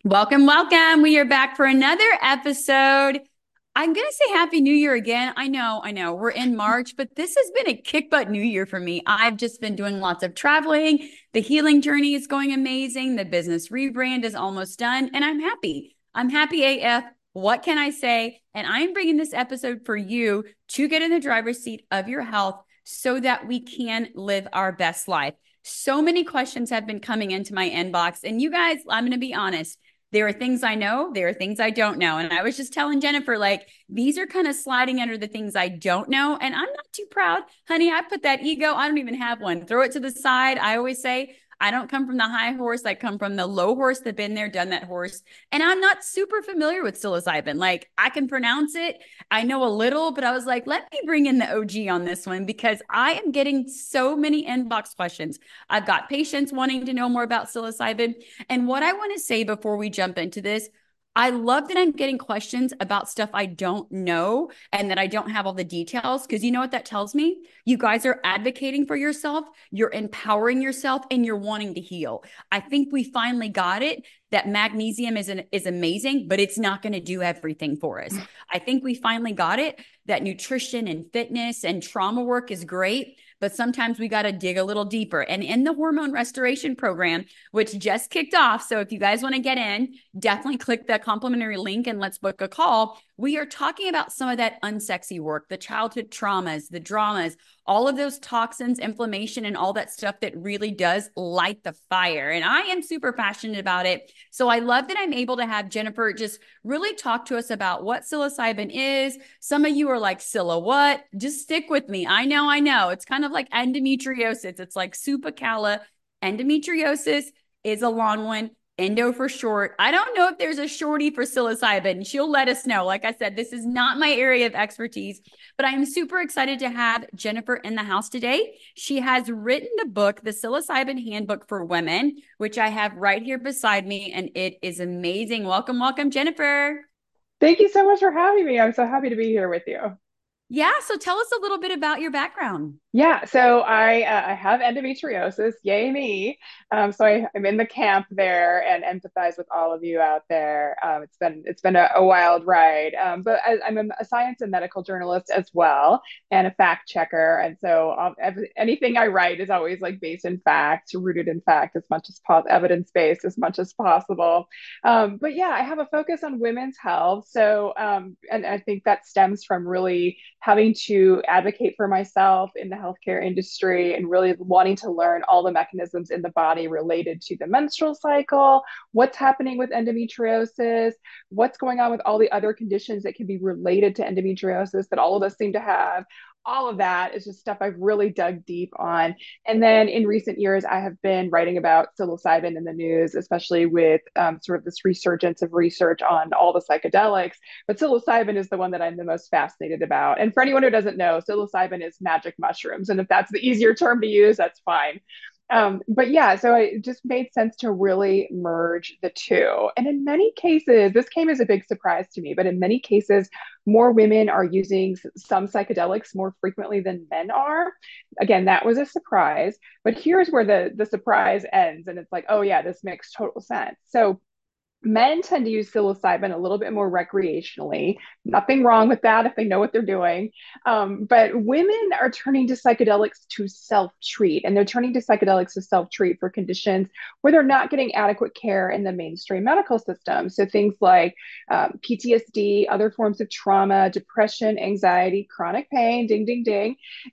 Welcome, welcome. We are back for another episode. I'm going to say Happy New Year again. I know. We're in March, but this has been a kick butt new year for me. I've just been doing lots of traveling. The healing journey is going amazing. The business rebrand is almost done, and I'm happy. I'm happy AF. What can I say? And I'm bringing this episode for you to get in the driver's seat of your health so that we can live our best life. So many questions have been coming into my inbox, and you guys, I'm going to be honest. There are things I know, there are things I don't know. And I was just telling Jennifer, like, these are kind of sliding under the things I don't know. And I'm not too proud. Honey, I put that ego, I don't even have one. Throw it to the side. I always say, I don't come from the high horse. I come from the low horse that been there, done that horse. And I'm not super familiar with psilocybin. Like, I can pronounce it. I know a little, but I was like, let me bring in the OG on this one because I am getting so many inbox questions. I've got patients wanting to know more about psilocybin. And what I want to say before we jump into this, I love that I'm getting questions about stuff I don't know and that I don't have all the details. Because you know what that tells me? You guys are advocating for yourself, you're empowering yourself, and you're wanting to heal. I think we finally got it that magnesium is amazing, but it's not going to do everything for us. I think we finally got it that nutrition and fitness and trauma work is great, but sometimes we got to dig a little deeper. And in the hormone restoration program, which just kicked off, so if you guys want to get in, definitely click the complimentary link and let's book a call. We are talking about some of that unsexy work, the childhood traumas, the dramas, all of those toxins, inflammation, and all that stuff that really does light the fire. And I am super passionate about it. So I love that I'm able to have Jennifer just really talk to us about what psilocybin is. Some of you are like, Scylla, what? Just stick with me. I know. It's kind of like endometriosis. It's like Supacala. Endometriosis is a long one. Endo for short. I don't know if there's a shorty for psilocybin. She'll let us know. Like I said, this is not my area of expertise, but I'm super excited to have Jennifer in the house today. She has written the book, The Psilocybin Handbook for Women, which I have right here beside me, and it is amazing. Welcome, welcome, Jennifer. Thank you so much for having me. I'm so happy to be here with you. Yeah, so tell us a little bit about your background. Yeah, so I have endometriosis, yay me. I'm in the camp there and empathize with all of you out there. It's been a wild ride, but I'm a science and medical journalist as well, and a fact checker. And so anything I write is always like based in fact, rooted in fact, as much as possible, evidence based as much as possible. But yeah, I have a focus on women's health. And I think that stems from really having to advocate for myself in the healthcare industry and really wanting to learn all the mechanisms in the body related to the menstrual cycle, what's happening with endometriosis, what's going on with all the other conditions that can be related to endometriosis that all of us seem to have. All of that is just stuff I've really dug deep on. And then in recent years, I have been writing about psilocybin in the news, especially with sort of this resurgence of research on all the psychedelics. But psilocybin is the one that I'm the most fascinated about. And for anyone who doesn't know, psilocybin is magic mushrooms. And if that's the easier term to use, that's fine. But yeah, so it just made sense to really merge the two. And in many cases, this came as a big surprise to me, but in many cases, more women are using some psychedelics more frequently than men are. Again, that was a surprise. But here's where the surprise ends. And it's like, oh, yeah, this makes total sense. So men tend to use psilocybin a little bit more recreationally. Nothing wrong with that if they know what they're doing. But women are turning to psychedelics to self treat, and they're turning to psychedelics to self treat for conditions where they're not getting adequate care in the mainstream medical system. So things like PTSD, other forms of trauma, depression, anxiety, chronic pain, ding, ding, ding,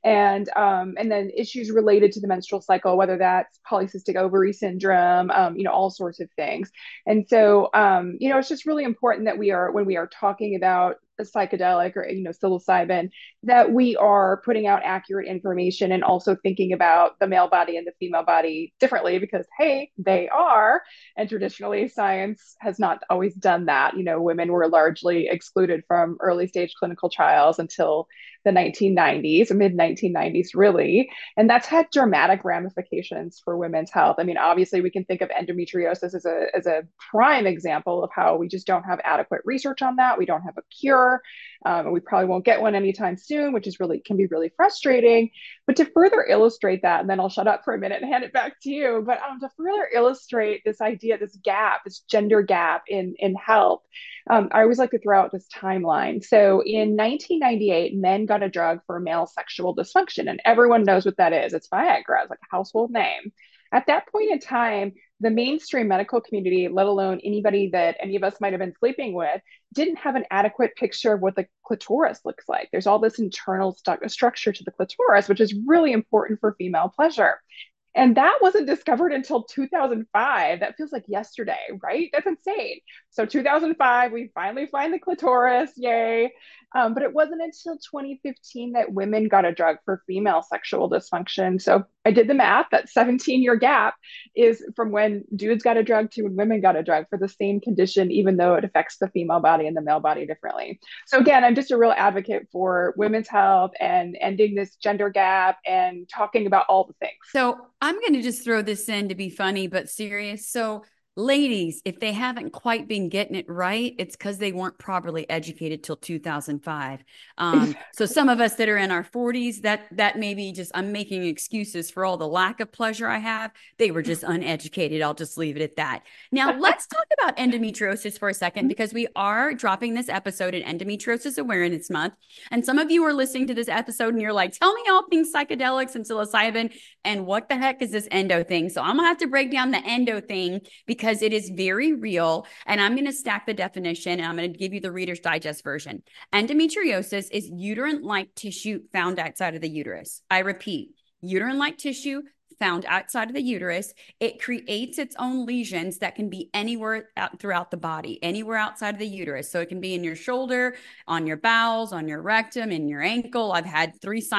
and then issues related to the menstrual cycle, whether that's polycystic ovary syndrome, all sorts of things. And so, it's just really important that when we are talking about a psychedelic or, psilocybin, that we are putting out accurate information and also thinking about the male body and the female body differently because, hey, they are. And traditionally, science has not always done that. Women were largely excluded from early stage clinical trials until the 1990s, mid 1990s, really. And that's had dramatic ramifications for women's health. I mean, obviously, we can think of endometriosis as a prime example of how we just don't have adequate research on that. We don't have a cure. before. And we probably won't get one anytime soon, which is really can be really frustrating. But to further illustrate that, and then I'll shut up for a minute and hand it back to you. But to further illustrate this idea, this gap, this gender gap in health, I always like to throw out this timeline. So in 1998, men got a drug for male sexual dysfunction, and everyone knows what that is. It's Viagra, it's like a household name. At that point in time, the mainstream medical community, let alone anybody that any of us might have been sleeping with, didn't have an adequate picture of what the clitoris looks like. There's all this internal structure to the clitoris, which is really important for female pleasure. And that wasn't discovered until 2005. That feels like yesterday, right? That's insane. So 2005, we finally find the clitoris, yay. But it wasn't until 2015 that women got a drug for female sexual dysfunction. So I did the math. That 17-year gap is from when dudes got a drug to when women got a drug for the same condition, even though it affects the female body and the male body differently. So again, I'm just a real advocate for women's health and ending this gender gap and talking about all the things. So I'm going to just throw this in to be funny, but serious. So ladies, if they haven't quite been getting it right, it's because they weren't properly educated till 2005. So some of us that are in our 40s, that may be just, I'm making excuses for all the lack of pleasure I have. They were just uneducated. I'll just leave it at that. Now let's talk about endometriosis for a second, because we are dropping this episode in Endometriosis Awareness Month. And some of you are listening to this episode and you're like, tell me all things psychedelics and psilocybin, and what the heck is this endo thing? So I'm gonna have to break down the endo thing, because it is very real. And I'm going to stack the definition, and I'm going to give you the Reader's Digest version. Endometriosis is uterine-like tissue found outside of the uterus. I repeat, uterine-like tissue found outside of the uterus. It creates its own lesions that can be anywhere throughout the body, anywhere outside of the uterus. So it can be in your shoulder, on your bowels, on your rectum, in your ankle. I've had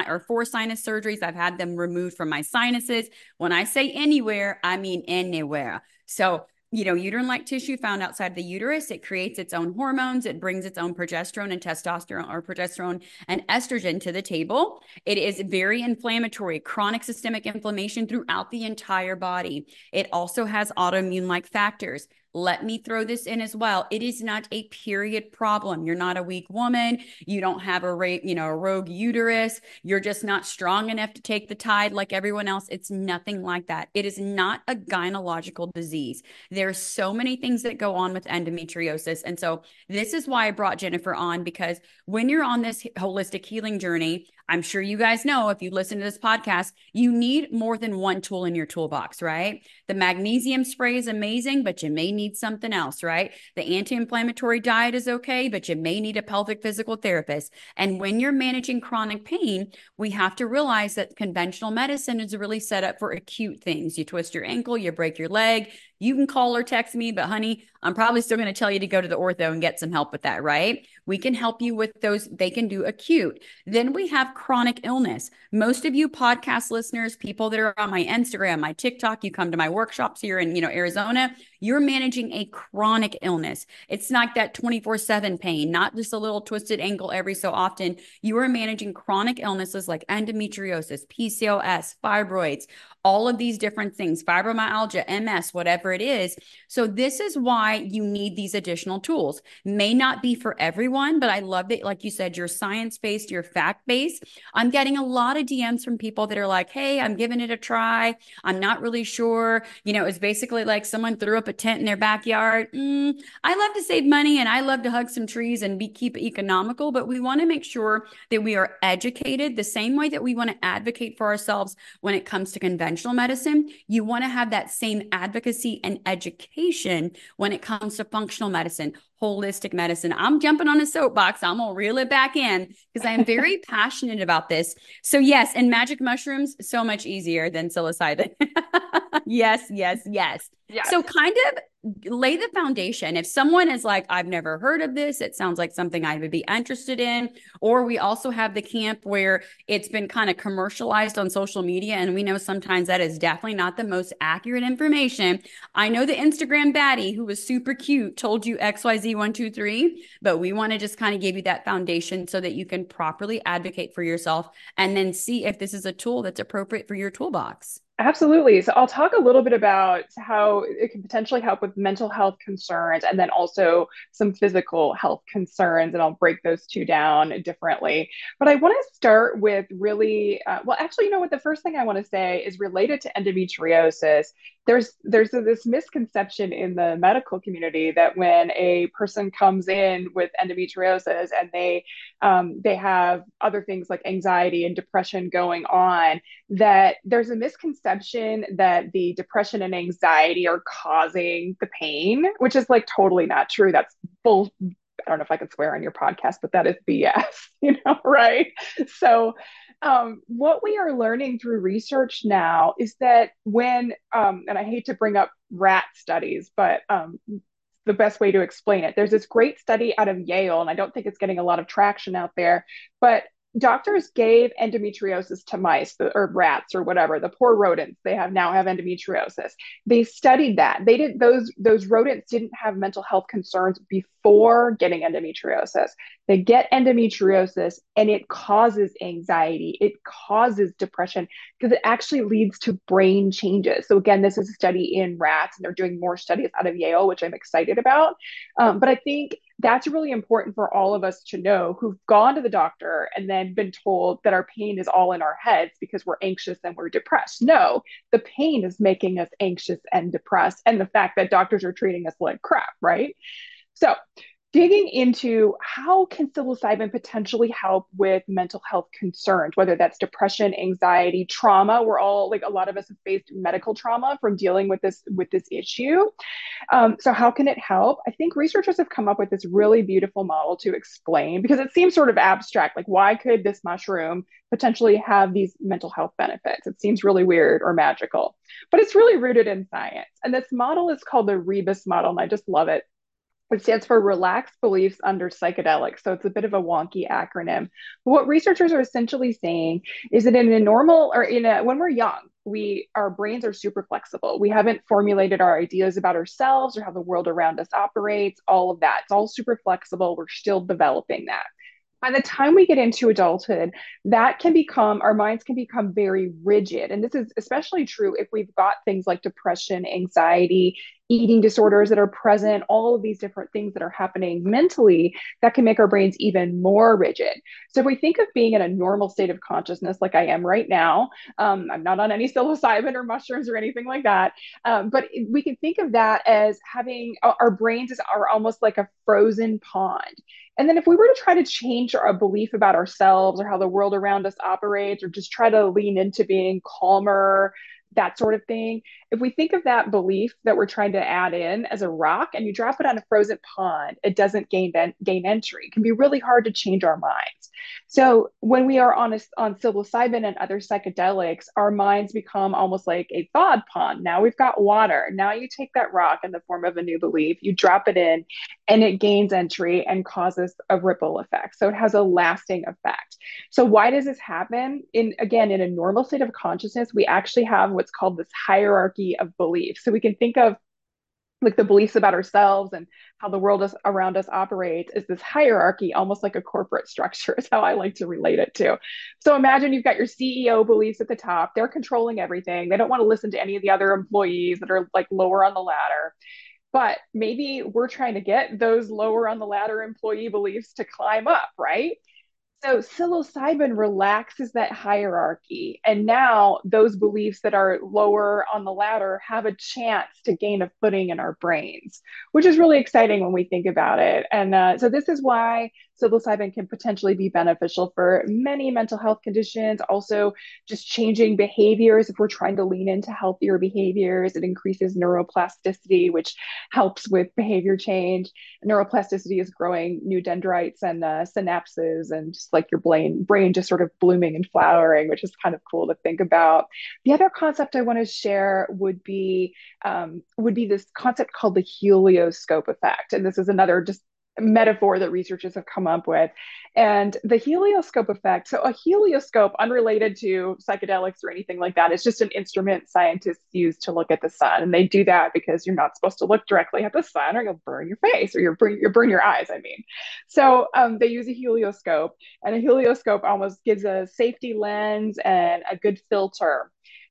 4 sinus surgeries. I've had them removed from my sinuses. When I say anywhere, I mean anywhere. So uterine-like tissue found outside of the uterus, it creates its own hormones. It brings its own progesterone and testosterone, or progesterone and estrogen, to the table. It is very inflammatory, chronic systemic inflammation throughout the entire body. It also has autoimmune-like factors. Let me throw this in as well. It is not a period problem. You're not a weak woman. You don't have a rogue uterus. You're just not strong enough to take the tide like everyone else. It's nothing like that. It is not a gynecological disease. There's so many things that go on with endometriosis. And so this is why I brought Jennifer on, because when you're on this holistic healing journey, I'm sure you guys know, if you listen to this podcast, you need more than one tool in your toolbox, right? The magnesium spray is amazing, but you may need something else, right? The anti-inflammatory diet is okay, but you may need a pelvic physical therapist. And when you're managing chronic pain, we have to realize that conventional medicine is really set up for acute things. You twist your ankle, you break your leg, you can call or text me, but honey, I'm probably still going to tell you to go to the ortho and get some help with that, right? We can help you with those. They can do acute. Then we have chronic illness. Most of you podcast listeners, people that are on my Instagram, my TikTok, you come to my workshops here in, Arizona, you're managing a chronic illness. It's not that 24/7 pain, not just a little twisted ankle every so often. You are managing chronic illnesses like endometriosis, PCOS, fibroids, all of these different things, fibromyalgia, MS, whatever it is. So this is why you need these additional tools. May not be for everyone, but I love that, like you said, you're science-based, you're fact-based. I'm getting a lot of DMs from people that are like, hey, I'm giving it a try. I'm not really sure. It's basically like someone threw up a tent in their backyard. I love to save money and I love to hug some trees and keep it economical, but we want to make sure that we are educated the same way that we want to advocate for ourselves when it comes to conventional medicine. You want to have that same advocacy and education when it comes to functional medicine, holistic medicine. I'm jumping on a soapbox. I'm going to reel it back in because I'm very passionate about this. So yes, and magic mushrooms, so much easier than psilocybin. Yes, yes, yes. Yes. So kind of lay the foundation. If someone is like, I've never heard of this, it sounds like something I would be interested in. Or we also have the camp where it's been kind of commercialized on social media. And we know sometimes that is definitely not the most accurate information. I know the Instagram baddie who was super cute told you XYZ123, but we want to just kind of give you that foundation so that you can properly advocate for yourself and then see if this is a tool that's appropriate for your toolbox. Absolutely. So I'll talk a little bit about how it can potentially help with mental health concerns and then also some physical health concerns, and I'll break those two down differently. But I want to start with really, well, actually, you know what? The first thing I want to say is related to endometriosis. There's this misconception in the medical community that when a person comes in with endometriosis and they have other things like anxiety and depression going on, that there's a misconception that the depression and anxiety are causing the pain, which is like totally not true. That's bull. I don't know if I can swear on your podcast, but that is BS, right? So, what we are learning through research now is that and I hate to bring up rat studies, but the best way to explain it, there's this great study out of Yale, and I don't think it's getting a lot of traction out there, but doctors gave endometriosis to mice or rats or whatever, the poor rodents. They have now have endometriosis. They studied that. They did those rodents didn't have mental health concerns before getting endometriosis. They get endometriosis and it causes anxiety. It causes depression because it actually leads to brain changes. So again, this is a study in rats, and they're doing more studies out of Yale, which I'm excited about. But I think that's really important for all of us to know who've gone to the doctor and then been told that our pain is all in our heads because we're anxious and we're depressed. No, the pain is making us anxious and depressed, and the fact that doctors are treating us like crap, right? So, digging into how can psilocybin potentially help with mental health concerns, whether that's depression, anxiety, trauma. We're all like a lot of us have faced medical trauma from dealing with this issue. So how can it help? I think researchers have come up with this really beautiful model to explain because it seems sort of abstract. Like, why could this mushroom potentially have these mental health benefits? It seems really weird or magical, but it's really rooted in science. And this model is called the Rebus model, and I just love it. It stands for Relaxed Beliefs Under Psychedelics. So it's a bit of a wonky acronym. But what researchers are essentially saying is that in a normal or when we're young, our brains are super flexible. We haven't formulated our ideas about ourselves or how the world around us operates, all of that. It's all super flexible. We're still developing that. By the time we get into adulthood, our minds can become very rigid. And this is especially true if we've got things like depression, anxiety, eating disorders that are present, all of these different things that are happening mentally that can make our brains even more rigid. So if we think of being in a normal state of consciousness, like I am right now, I'm not on any psilocybin or mushrooms or anything like that. But we can think of that as having our brains are almost like a frozen pond. And then if we were to try to change our belief about ourselves or how the world around us operates, or just try to lean into being calmer, that sort of thing, if we think of that belief that we're trying to add in as a rock and you drop it on a frozen pond, it doesn't gain entry. It can be really hard to change our minds. So when we are on psilocybin and other psychedelics, our minds become almost like a thawed pond. Now we've got water. Now you take that rock in the form of a new belief, you drop it in, and it gains entry and causes a ripple effect. So it has a lasting effect. So why does this happen? In a normal state of consciousness, we actually have what's called this hierarchy of beliefs. So we can think of like the beliefs about ourselves and how the world around us operates is this hierarchy, almost like a corporate structure, is how I like to relate it to. So imagine you've got your CEO beliefs at the top. They're controlling everything. They don't want to listen to any of the other employees that are like lower on the ladder. But maybe we're trying to get those lower on the ladder employee beliefs to climb up, right? So psilocybin relaxes that hierarchy. And now those beliefs that are lower on the ladder have a chance to gain a footing in our brains, which is really exciting when we think about it. And so this is why psilocybin can potentially be beneficial for many mental health conditions. Also, just changing behaviors. If we're trying to lean into healthier behaviors, it increases neuroplasticity, which helps with behavior change. Neuroplasticity is growing new dendrites and synapses, and just like your brain just sort of blooming and flowering, which is kind of cool to think about. The other concept I want to share would be this concept called the helioscope effect, and this is another just metaphor that researchers have come up with. And the helioscope effect, so a helioscope, unrelated to psychedelics or anything like that, is just an instrument scientists use to look at the sun. And they do that because you're not supposed to look directly at the sun or you'll burn your face or you'll burn your eyes, I mean. So they use a helioscope, and a helioscope almost gives a safety lens and a good filter.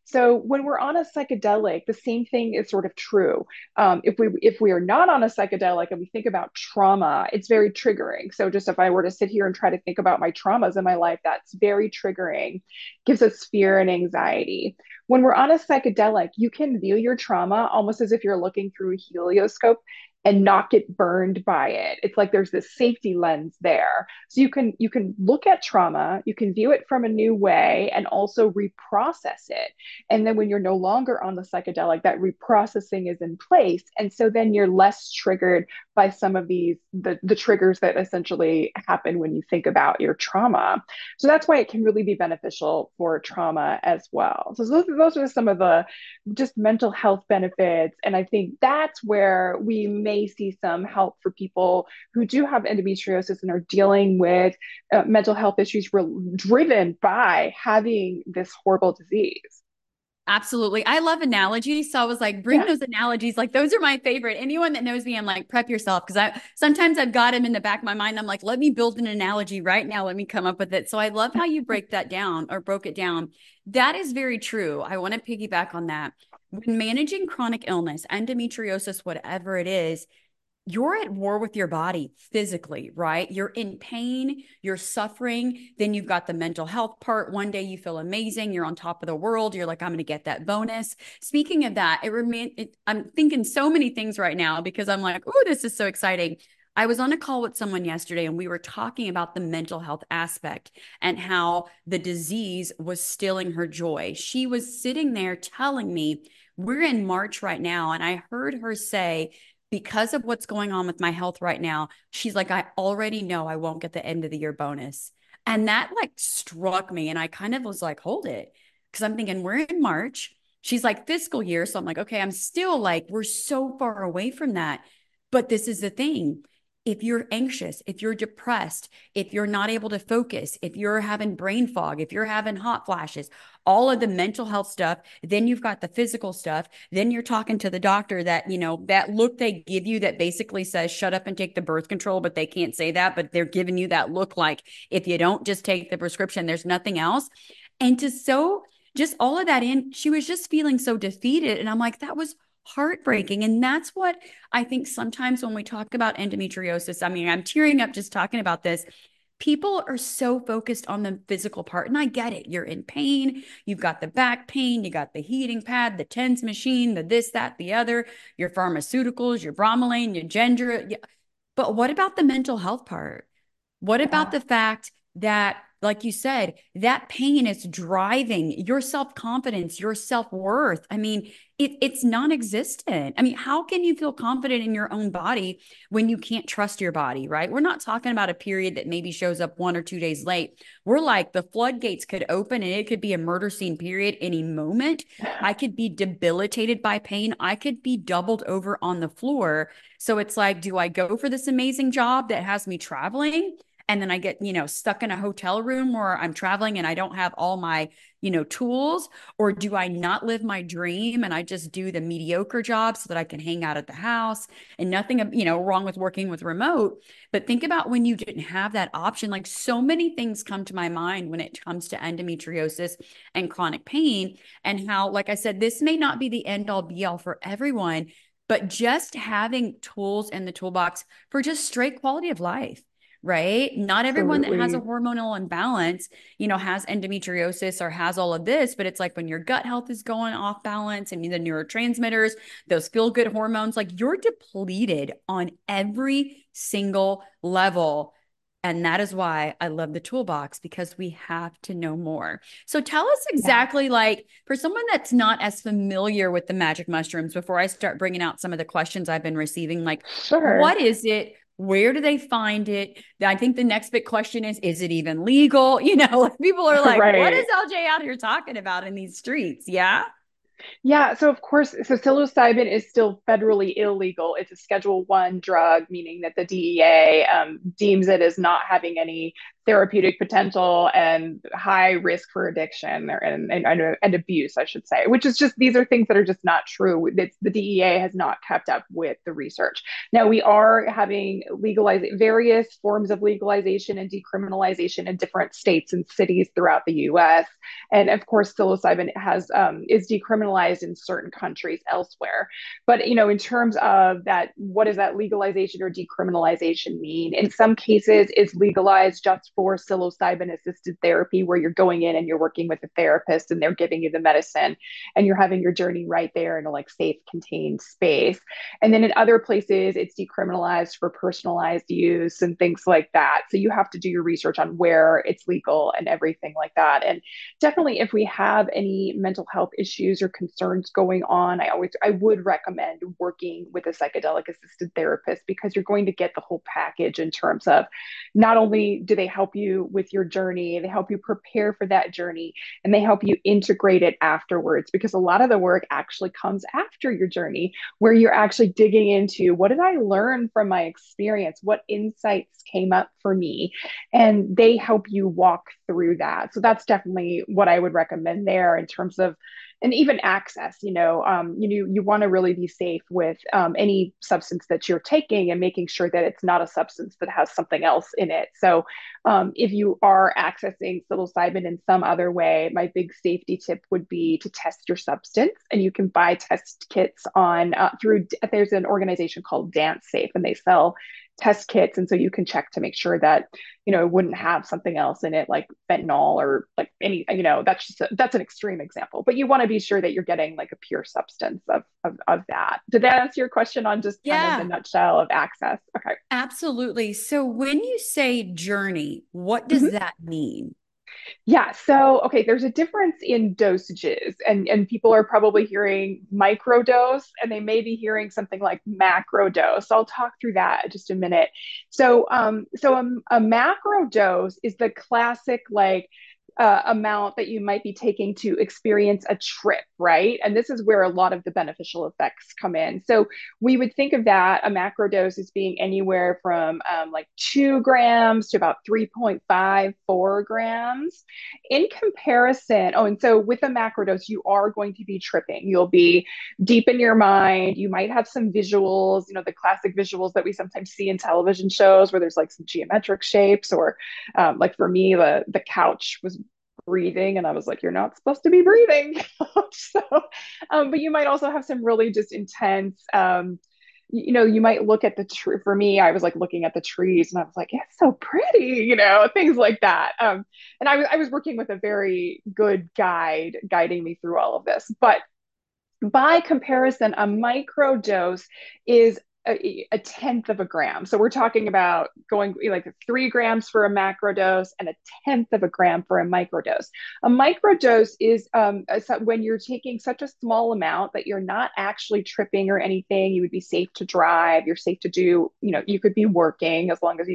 So when we're on a psychedelic, the same thing is sort of true. If we are not on a psychedelic and we think about trauma, it's very triggering. So just if I were to sit here and try to think about my traumas in my life, that's very triggering, gives us fear and anxiety. When we're on a psychedelic, you can view your trauma almost as if you're looking through a helioscope and not get burned by it. It's like there's this safety lens there. So you can look at trauma, you can view it from a new way and also reprocess it. And then when you're no longer on the psychedelic, that reprocessing is in place. And so then you're less triggered by some of the triggers that essentially happen when you think about your trauma. So that's why it can really be beneficial for trauma as well. So those are some of the just mental health benefits. And I think that's where we may see some help for people who do have endometriosis and are dealing with mental health issues driven by having this horrible disease. Absolutely. I love analogies. So I was like, bring Yeah. those analogies. Like those are my favorite. Anyone that knows me, I'm like, prep yourself. Cause I sometimes I've got them in the back of my mind. I'm like, let me build an analogy right now. Let me come up with it. So I love how you break that down or broke it down. That is very true. I want to piggyback on that. When managing chronic illness, endometriosis, whatever it is, you're at war with your body physically, right? You're in pain, you're suffering. Then you've got the mental health part. One day you feel amazing, you're on top of the world. You're like, I'm going to get that bonus. Speaking of that, I'm thinking so many things right now because I'm like, oh, this is so exciting. I was on a call with someone yesterday and we were talking about the mental health aspect and how the disease was stealing her joy. She was sitting there telling me, we're in March right now. And I heard her say, because of what's going on with my health right now, she's like, I already know I won't get the end of the year bonus. And that like struck me. And I kind of was like, hold it. Cause I'm thinking we're in March. She's like fiscal year. So I'm like, okay, I'm still like, we're so far away from that. But this is the thing. If you're anxious, if you're depressed, if you're not able to focus, if you're having brain fog, if you're having hot flashes, all of the mental health stuff, then you've got the physical stuff. Then you're talking to the doctor that, that look they give you that basically says, shut up and take the birth control, but they can't say that, but they're giving you that look like if you don't just take the prescription, there's nothing else. And to so just all of that in, she was just feeling so defeated. And I'm like, that was heartbreaking. And that's what I think sometimes when we talk about endometriosis, I mean, I'm tearing up just talking about this. People are so focused on the physical part. And I get it. You're in pain. You've got the back pain. You got the heating pad, the TENS machine, the this, that, the other, your pharmaceuticals, your bromelain, your ginger. But what about the mental health part? What about Yeah. the fact that, like you said, that pain is driving your self confidence, your self worth? I mean, it's non existent. I mean, how can you feel confident in your own body when you can't trust your body, right? We're not talking about a period that maybe shows up 1 or 2 days late. We're like the floodgates could open and it could be a murder scene period any moment. I could be debilitated by pain. I could be doubled over on the floor. So it's like, do I go for this amazing job that has me traveling? And then I get, stuck in a hotel room where I'm traveling and I don't have all my, tools? Or do I not live my dream and I just do the mediocre job so that I can hang out at the house and nothing, wrong with working with remote. But think about when you didn't have that option. Like so many things come to my mind when it comes to endometriosis and chronic pain and how, like I said, this may not be the end all be all for everyone, but just having tools in the toolbox for just straight quality of life, right? Not everyone that has a Absolutely. hormonal imbalance, has endometriosis or has all of this, but it's like when your gut health is going off balance and the neurotransmitters, those feel good hormones, like you're depleted on every single level. And that is why I love the toolbox because we have to know more. So tell us Yeah. exactly, like, for someone that's not as familiar with the magic mushrooms, before I start bringing out some of the questions I've been receiving, like, Sure. what is it? Where do they find it? I think the next big question is it even legal? People are like, what is Right. LJ out here talking about in these streets? Yeah. Yeah, so of course, so psilocybin is still federally illegal. It's a Schedule 1 drug, meaning that the DEA deems it as not having any therapeutic potential and high risk for addiction and abuse, I should say, which is just, these are things that are just not true. The DEA has not kept up with the research. Now, we are having various forms of legalization and decriminalization in different states and cities throughout the US. And of course, psilocybin is decriminalized in certain countries elsewhere. But, in terms of that, what does that legalization or decriminalization mean? In some cases, it's legalized just for psilocybin assisted therapy, where you're going in and you're working with a therapist and they're giving you the medicine and you're having your journey right there in a like safe, contained space. And then in other places, it's decriminalized for personalized use and things like that. So you have to do your research on where it's legal and everything like that. And definitely, if we have any mental health issues or concerns going on, I would recommend working with a psychedelic assisted therapist, because you're going to get the whole package in terms of, not only do they help you with your journey, they help you prepare for that journey, and they help you integrate it afterwards, because a lot of the work actually comes after your journey, where you're actually digging into, what did I learn from my experience? What insights came up for me? And they help you walk through that. So that's definitely what I would recommend there in terms of, and even access. You want to really be safe with any substance that you're taking, and making sure that it's not a substance that has something else in it. So if you are accessing psilocybin in some other way, my big safety tip would be to test your substance. And you can buy test kits on through, there's an organization called Dance Safe, and they sell test kits. And so you can check to make sure that, it wouldn't have something else in it, like fentanyl or like any, that's an extreme example, but you want to be sure that you're getting like a pure substance of that. Did that answer your question on just kind of the Yeah, nutshell of access? Okay. absolutely. So when you say journey, what does Mhm. that mean? Yeah. So, okay, there's a difference in dosages, and people are probably hearing microdose, and they may be hearing something like macro dose. So I'll talk through that in just a minute. So a macro dose is the classic like amount that you might be taking to experience a trip, right? And this is where a lot of the beneficial effects come in. So we would think of that, a macro dose, as being anywhere from like 2 grams to about 3.54 grams. In comparison, oh, and so with a macro dose, you are going to be tripping. You'll be deep in your mind. You might have some visuals, the classic visuals that we sometimes see in television shows, where there's like some geometric shapes, or like for me, the couch was breathing, and I was like, you're not supposed to be breathing. So but you might also have some really just intense you might look at the tree. For me, I was like looking at the trees, and I was like, it's so pretty, things like that. And I was working with a very good guide guiding me through all of this. But by comparison, a microdose is a tenth of a gram. So we're talking about going like 3 grams for a macro dose and a tenth of a gram for a microdose. A microdose is when you're taking such a small amount that you're not actually tripping or anything. You would be safe to drive. You're safe to do, you could be working, as long as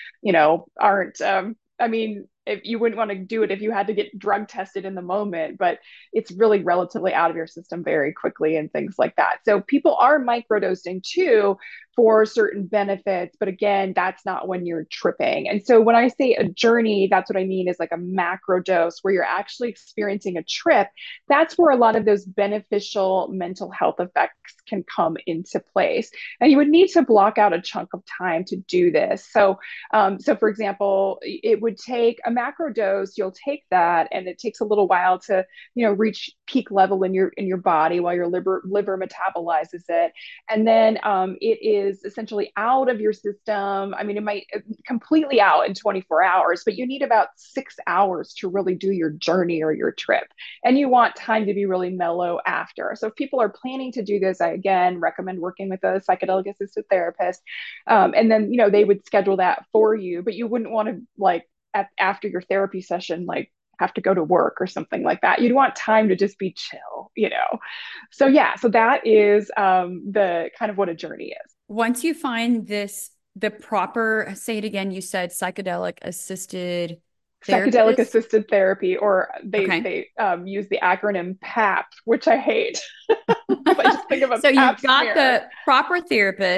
aren't, I mean, if you wouldn't want to do it if you had to get drug tested in the moment, but it's really relatively out of your system very quickly and things like that. So people are microdosing too for certain benefits, but again, that's not when you're tripping. And so when I say a journey, that's what I mean, is like a macro dose where you're actually experiencing a trip. That's where a lot of those beneficial mental health effects can come into place. And you would need to block out a chunk of time to do this. So for example, it would take a macro dose. You'll take that, and it takes a little while to, reach peak level in your body while your liver metabolizes it, and then it is essentially out of your system. I mean, it might completely out in 24 hours, but you need about 6 hours to really do your journey or your trip, and you want time to be really mellow after. So if people are planning to do this, I again recommend working with a psychedelic assisted therapist, and then they would schedule that for you. But you wouldn't want to like after your therapy session like have to go to work or something like that. You'd want time to just be chill. So yeah, so that is the kind of what a journey is. Once you find the proper, say it again, you said psychedelic assisted Psychedelic therapist. assisted therapy, or they Okay. they use the acronym PAP, which I hate. I just think of a So pap you've got smear. the proper therapist.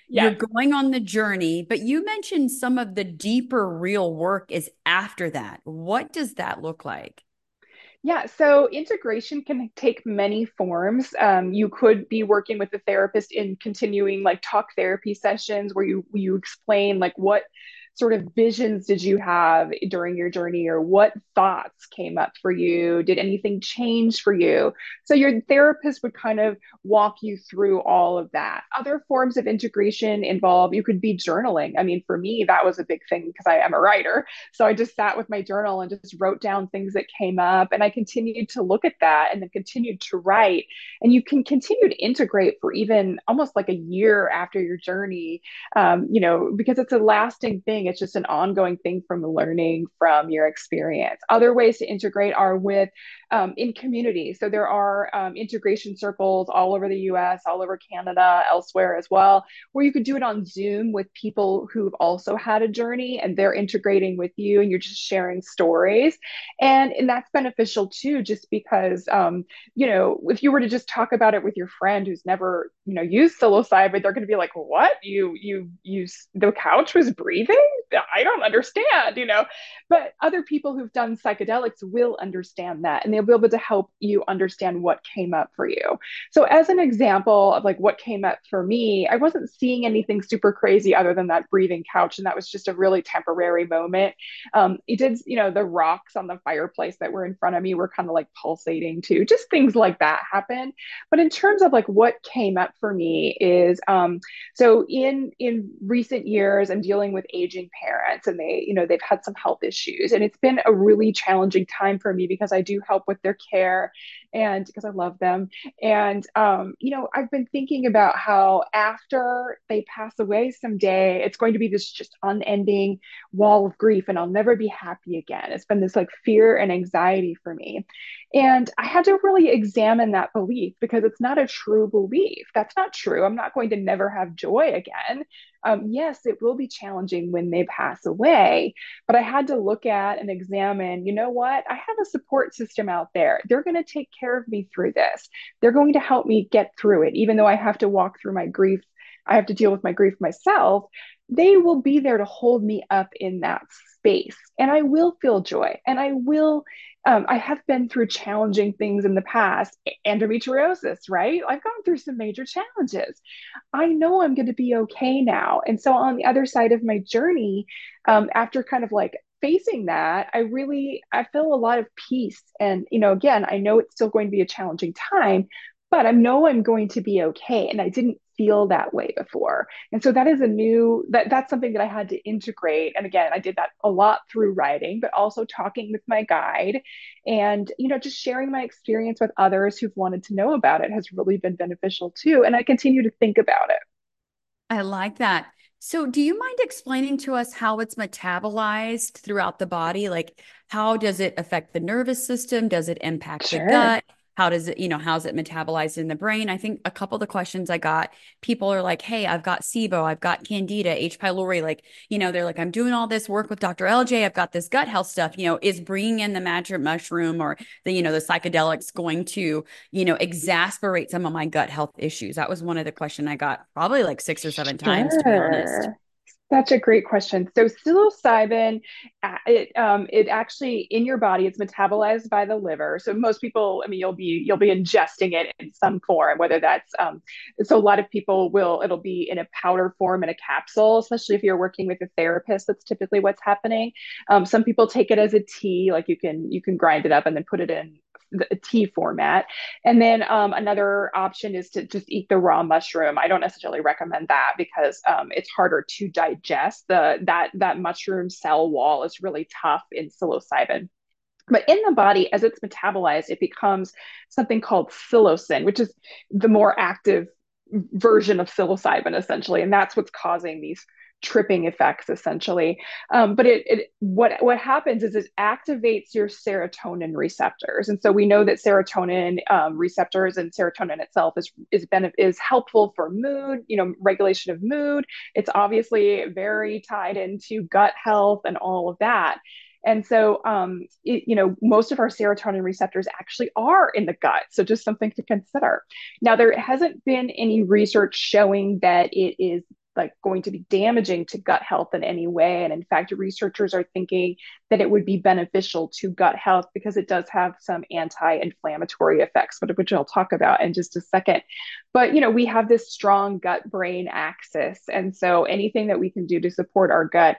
you're Yes. going on the journey, but you mentioned some of the deeper real work is after that. What does that look like? Yeah, so integration can take many forms. You could be working with a therapist in continuing like talk therapy sessions where you explain like what sort of visions did you have during your journey, or what thoughts came up for you? Did anything change for you? So your therapist would kind of walk you through all of that. Other forms of integration involve, you could be journaling. I mean, for me, that was a big thing because I am a writer. So I just sat with my journal and just wrote down things that came up. And I continued to look at that and then continued to write. And you can continue to integrate for even almost like a year after your journey, because it's a lasting thing. It's just an ongoing thing from learning from your experience. Other ways to integrate are with in community. So there are integration circles all over the US, all over Canada, elsewhere as well, where you could do it on Zoom with people who've also had a journey and they're integrating with you and you're just sharing stories. And that's beneficial too, just because, if you were to just talk about it with your friend who's never, used psilocybin, they're going to be like, what? The couch was breathing? I don't understand. But other people who've done psychedelics will understand that and they'll be able to help you understand what came up for you. So as an example of like what came up for me, I wasn't seeing anything super crazy other than that breathing couch. And that was just a really temporary moment. It did, the rocks on the fireplace that were in front of me were kind of like pulsating too. Just things like that happen. But in terms of like what came up for me is so in recent years, I'm dealing with aging parents and they've had some health issues. And it's been a really challenging time for me because I do help with their care and because I love them. And, I've been thinking about how after they pass away someday, it's going to be this just unending wall of grief and I'll never be happy again. It's been this like fear and anxiety for me. And I had to really examine that belief because it's not a true belief. That's not true. I'm not going to never have joy again. Yes, it will be challenging when they pass away, but I had to look at and examine, you know what? I have a support system out there. They're going to take care of me through this. They're going to help me get through it, even though I have to walk through my grief. I have to deal with my grief myself. They will be there to hold me up in that space. And I will feel joy. And I have been through challenging things in the past, endometriosis, right? I've gone through some major challenges. I know I'm going to be okay now. And so on the other side of my journey, after kind of like facing that, I feel a lot of peace. And, again, I know it's still going to be a challenging time, but I know I'm going to be okay. And I didn't feel that way before. And so that is that's something that I had to integrate. And again, I did that a lot through writing, but also talking with my guide and, just sharing my experience with others who've wanted to know about it has really been beneficial too. And I continue to think about it. I like that. So, do you mind explaining to us how it's metabolized throughout the body? Like, how does it affect the nervous system? Does it impact the Sure. gut? How does it, how's it metabolized in the brain? I think a couple of the questions I got, people are like, hey, I've got SIBO, I've got Candida, H. pylori. Like, they're like, I'm doing all this work with Dr. LJ. I've got this gut health stuff. Is bringing in the magic mushroom or the psychedelics going to exasperate some of my gut health issues? That was one of the questions I got probably like 6 or 7 times, to be honest. Sure. Such a great question. So psilocybin, it actually in your body, it's metabolized by the liver. So most people, I mean, you'll be ingesting it in some form, whether that's so a lot of people it'll be in a powder form in a capsule, especially if you're working with a therapist. That's typically what's happening. Some people take it as a tea, like you can grind it up and then put it in a tea format. And then another option is to just eat the raw mushroom. I don't necessarily recommend that because it's harder to digest. That mushroom cell wall is really tough in psilocybin. But in the body, as it's metabolized, it becomes something called psilocin, which is the more active version of psilocybin, essentially, and that's what's causing these tripping effects, essentially. But what happens is it activates your serotonin receptors, and so we know that serotonin receptors and serotonin itself is helpful for mood, regulation of mood. It's obviously very tied into gut health and all of that. And so, most of our serotonin receptors actually are in the gut. So just something to consider. Now, there hasn't been any research showing that it is like going to be damaging to gut health in any way. And in fact, researchers are thinking that it would be beneficial to gut health because it does have some anti-inflammatory effects, which I'll talk about in just a second. But we have this strong gut brain axis, and so anything that we can do to support our gut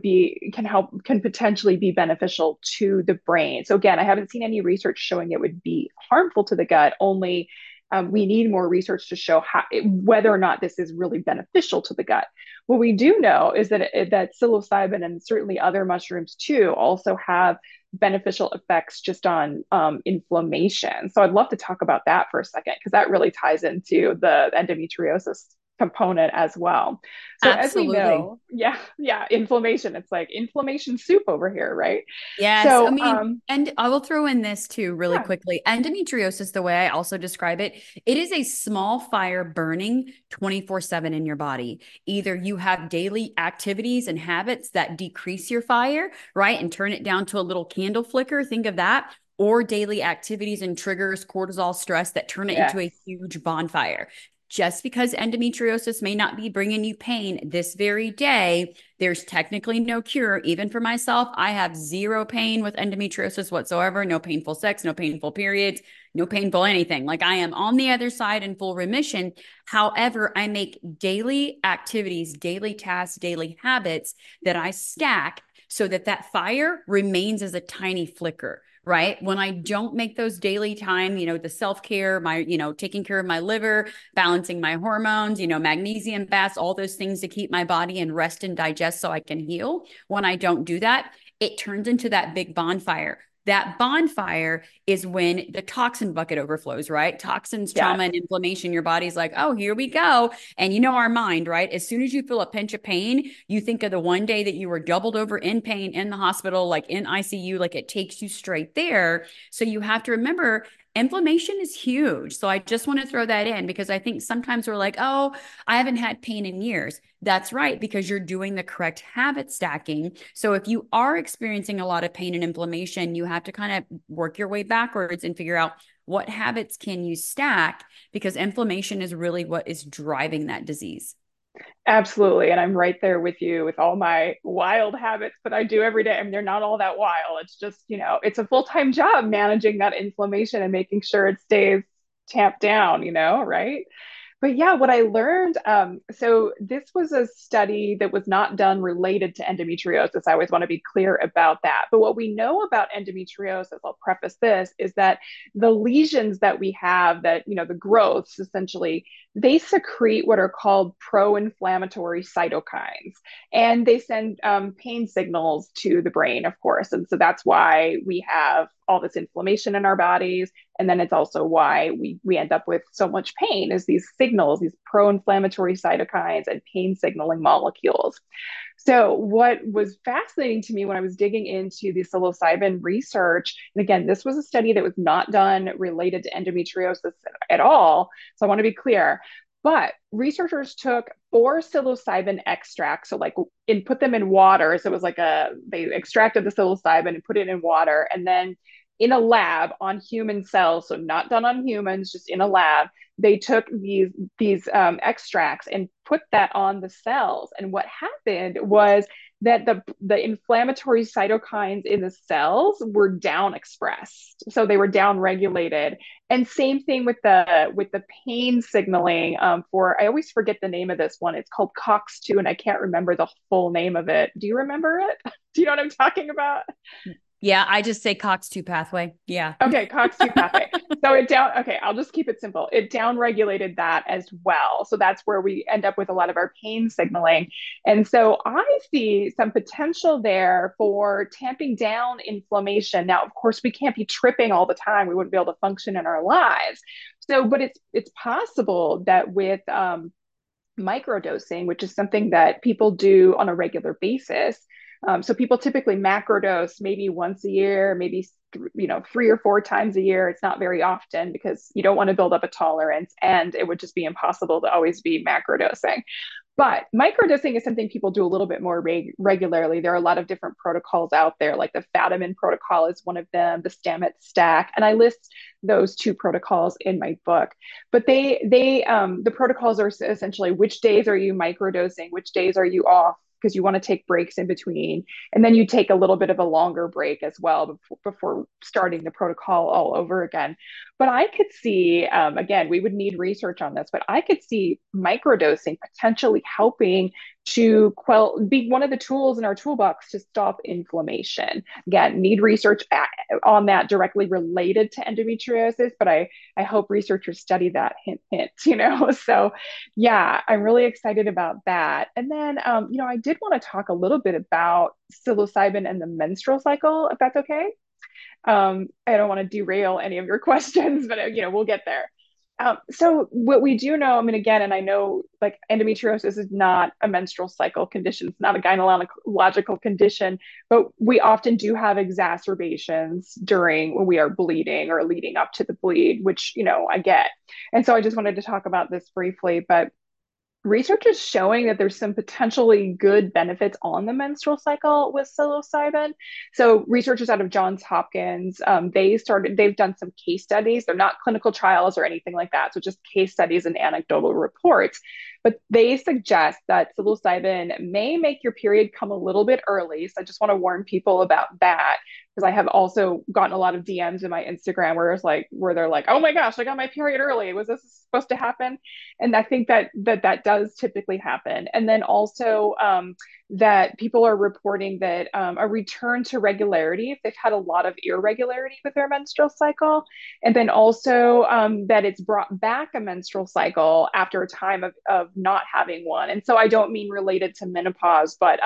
can potentially be beneficial to the brain. So again, I haven't seen any research showing it would be harmful to the gut. Only we need more research to show whether or not this is really beneficial to the gut. What we do know is that psilocybin and certainly other mushrooms too also have beneficial effects just on inflammation. So I'd love to talk about that for a second because that really ties into the endometriosis component as well. So as we Absolutely. know, yeah, inflammation. It's like inflammation soup over here, right? Yes. I So mean, and I will throw in this too, really yeah, quickly. Endometriosis, the way I also describe it, it is a small fire burning 24/7 in your body. Either you have daily activities and habits that decrease your fire, right? And turn it down to a little candle flicker. Think of that. Or daily activities and triggers, cortisol, stress that turn it into yes, a huge bonfire. Just because endometriosis may not be bringing you pain this very day, there's technically no cure. Even for myself, I have zero pain with endometriosis whatsoever. No painful sex, no painful periods, no painful anything. Like I am on the other side in full remission. However, I make daily activities, daily tasks, daily habits that I stack so that that fire remains as a tiny flicker. Right. When I don't make those daily time, the self care, taking care of my liver, balancing my hormones, magnesium baths, all those things to keep my body in rest and digest so I can heal. When I don't do that, it turns into that big bonfire. That bonfire is when the toxin bucket overflows, right? Toxins, yes, trauma, and inflammation. Your body's like, oh, here we go. And our mind, right? As soon as you feel a pinch of pain, you think of the one day that you were doubled over in pain in the hospital, like in ICU, like it takes you straight there. So you have to remember inflammation is huge. So I just want to throw that in because I think sometimes we're like, oh, I haven't had pain in years. That's right, because you're doing the correct habit stacking. So if you are experiencing a lot of pain and inflammation, you have to kind of work your way backwards and figure out what habits can you stack because inflammation is really what is driving that disease. absolutely. And I'm right there with you with all my wild habits that I do every day. I mean, they're not all that wild. It's just, it's a full-time job managing that inflammation and making sure it stays tamped down, right? But yeah, what I learned, so this was a study that was not done related to endometriosis. I always want to be clear about that. But what we know about endometriosis, I'll preface this, is that the lesions that we have, the growths essentially, they secrete what are called pro-inflammatory cytokines, and they send pain signals to the brain, of course. And so that's why we have all this inflammation in our bodies. And then it's also why we end up with so much pain is these signals, these pro-inflammatory cytokines and pain signaling molecules. So what was fascinating to me when I was digging into the psilocybin research, and again, this was a study that was not done related to endometriosis at all. So I want to be clear. But researchers took 4 psilocybin extracts, so put them in water. So it was they extracted the psilocybin and put it in water, and then in a lab on human cells, so not done on humans, just in a lab, they took these extracts and put that on the cells. And what happened was that the inflammatory cytokines in the cells were down expressed, so they were down regulated. And same thing with the pain signaling for I always forget the name of this one. It's called COX-2, and I can't remember the full name of it. Do you remember it? Do you know what I'm talking about? Yeah, I just say COX-2 pathway. Yeah. Okay, COX-2 pathway. Okay, I'll just keep it simple. It down regulated that as well. So that's where we end up with a lot of our pain signaling. And so I see some potential there for tamping down inflammation. Now, of course, we can't be tripping all the time. We wouldn't be able to function in our lives. So, but it's possible that with microdosing, which is something that people do on a regular basis. So people typically macrodose maybe once a year, maybe 3 or 4 times a year. It's not very often because you don't want to build up a tolerance, and it would just be impossible to always be macrodosing. But microdosing is something people do a little bit more regularly. There are a lot of different protocols out there, like the Fadiman protocol is one of them, the Stamets stack, and I list those two protocols in my book. But the protocols are essentially which days are you microdosing, which days are you off, because you want to take breaks in between, and then you take a little bit of a longer break as well before starting the protocol all over again. But I could see, again, we would need research on this, but I could see microdosing potentially helping to be one of the tools in our toolbox to stop inflammation. Again, need research on that directly related to endometriosis, but I hope researchers study that, hint, hint, So yeah, I'm really excited about that. And then, I did want to talk a little bit about psilocybin and the menstrual cycle, if that's okay. I don't want to derail any of your questions, but we'll get there. So what we do know, I mean, again, and I know like endometriosis is not a menstrual cycle condition, it's not a gynecological condition, but we often do have exacerbations during when we are bleeding or leading up to the bleed, which, I get. And so I just wanted to talk about this briefly, but research is showing that there's some potentially good benefits on the menstrual cycle with psilocybin. So researchers out of Johns Hopkins, they've done some case studies. They're not clinical trials or anything like that. So just case studies and anecdotal reports. But they suggest that psilocybin may make your period come a little bit early. So I just want to warn people about that, because I have also gotten a lot of DMs in my Instagram where they're like, "Oh my gosh, I got my period early. Was this supposed to happen?" And I think that does typically happen. And then also that people are reporting that a return to regularity if they've had a lot of irregularity with their menstrual cycle, and then also that it's brought back a menstrual cycle after a time of not having one. And so I don't mean related to menopause, but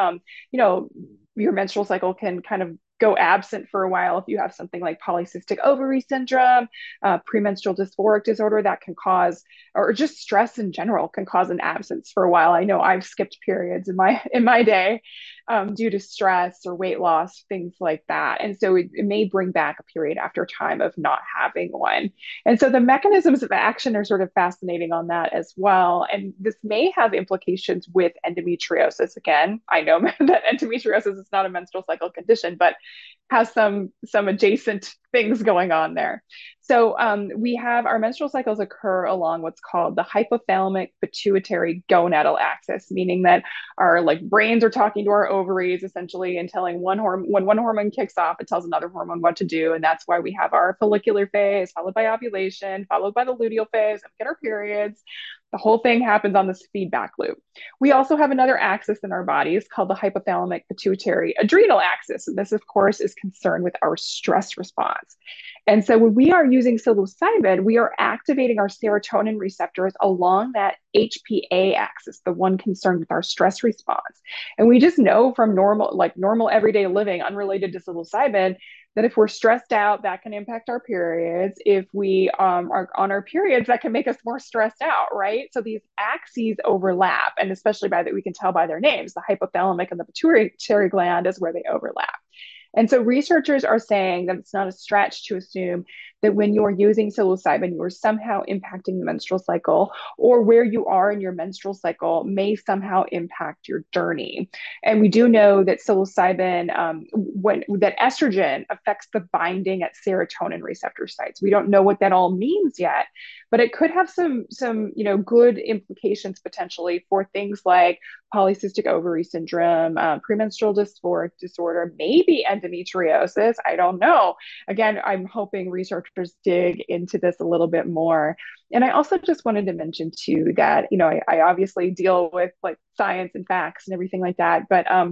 your menstrual cycle can kind of go absent for a while if you have something like polycystic ovary syndrome, premenstrual dysphoric disorder that can cause, or just stress in general can cause an absence for a while. I know I've skipped periods in my day due to stress or weight loss, things like that. And so it may bring back a period after a time of not having one. And so the mechanisms of action are sort of fascinating on that as well. And this may have implications with endometriosis. Again, I know that endometriosis is not a menstrual cycle condition, but has some adjacent things going on there. So we have our menstrual cycles occur along what's called the hypothalamic pituitary gonadal axis, meaning that our like brains are talking to our ovaries essentially and telling when one hormone kicks off, it tells another hormone what to do, and that's why we have our follicular phase followed by ovulation, followed by the luteal phase, and we get our periods. The whole thing happens on this feedback loop. We also have another axis in our bodies called the hypothalamic pituitary adrenal axis. And this, of course, is concerned with our stress response. And so when we are using psilocybin, we are activating our serotonin receptors along that HPA axis, the one concerned with our stress response. And we just know from normal everyday living, unrelated to psilocybin, that if we're stressed out, that can impact our periods. If we are on our periods, that can make us more stressed out, right? So these axes overlap, and especially by that we can tell by their names. The hypothalamic and the pituitary gland is where they overlap. And so researchers are saying that it's not a stretch to assume that when you're using psilocybin, you're somehow impacting the menstrual cycle, or where you are in your menstrual cycle may somehow impact your journey. And we do know that psilocybin, that estrogen affects the binding at serotonin receptor sites. We don't know what that all means yet, but it could have some good implications potentially for things like polycystic ovary syndrome, premenstrual dysphoric disorder, maybe endometriosis. I don't know. Again, I'm hoping researchers dig into this a little bit more. And I also just wanted to mention too that, I obviously deal with like science and facts and everything like that,